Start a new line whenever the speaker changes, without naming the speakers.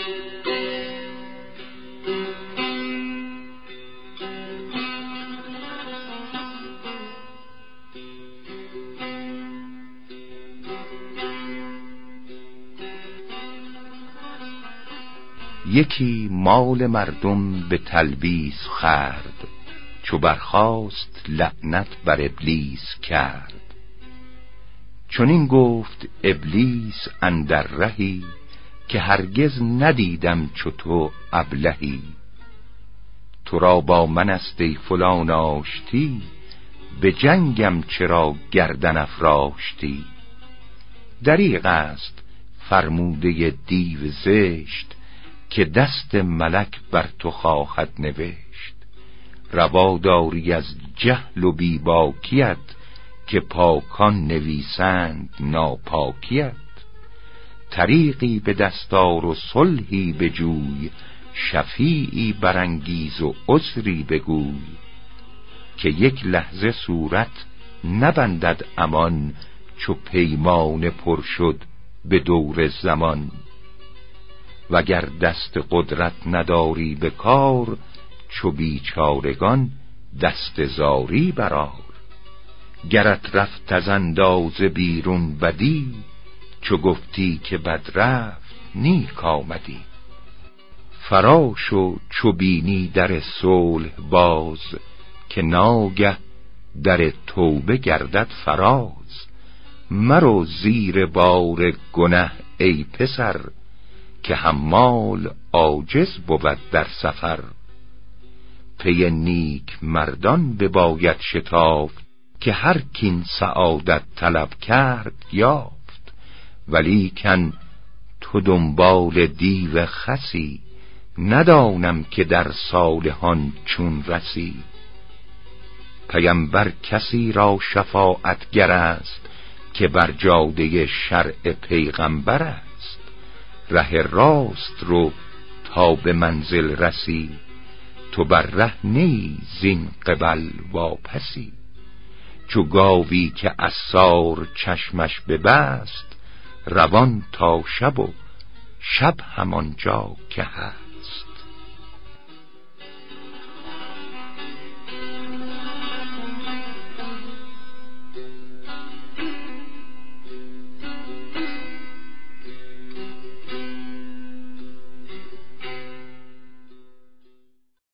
یکی مال مردم به تلبیس خورد، چو برخاست لعنت بر ابلیس کرد. چنین گفت ابلیس اندر رهی، که هرگز ندیدم چو تو ابلهی. تو را با من است ای فلان آشتی، به جنگم چرا گردن افراشتی. دریغ است فرموده دیو زشت، که دست ملک بر تو خواهد نوشت. روا داری از جهل و بیباکیت، که پاکان نویسند ناپاکیت. طریقی به دستار و صلحی بجوی، شفیعی برانگیز و عذری بگوی. که یک لحظه صورت نبندد امان، چو پیمان پر شد به دور زمان. وگر دست قدرت نداری به کار، چو بیچارگان دست زاری برار. گرت رفت از اندازه بیرون بدی، چو گفتی که بد رفت نیک آمدی. فراشو چو بینی در صلح باز، که ناگه در توبه گردد فراز. مرو زیر بار گنه ای پسر، که حمال عاجز بود در سفر. پی نیک مردان بباید شتافت، که هر کین سعادت طلب کرد یافت. ولیکن تو دنبال دیو خسی، ندانم که در صالحان چون رسی. پیمبر کسی را شفاعتگر است، که بر جاده شرع پیغمبر است. ره راست رو تا به منزل رسی، تو بر ره نی زین قبل واپسی. چو گاوی که عصار چشمش ببست، روان تا شب و شب همانجا که هست.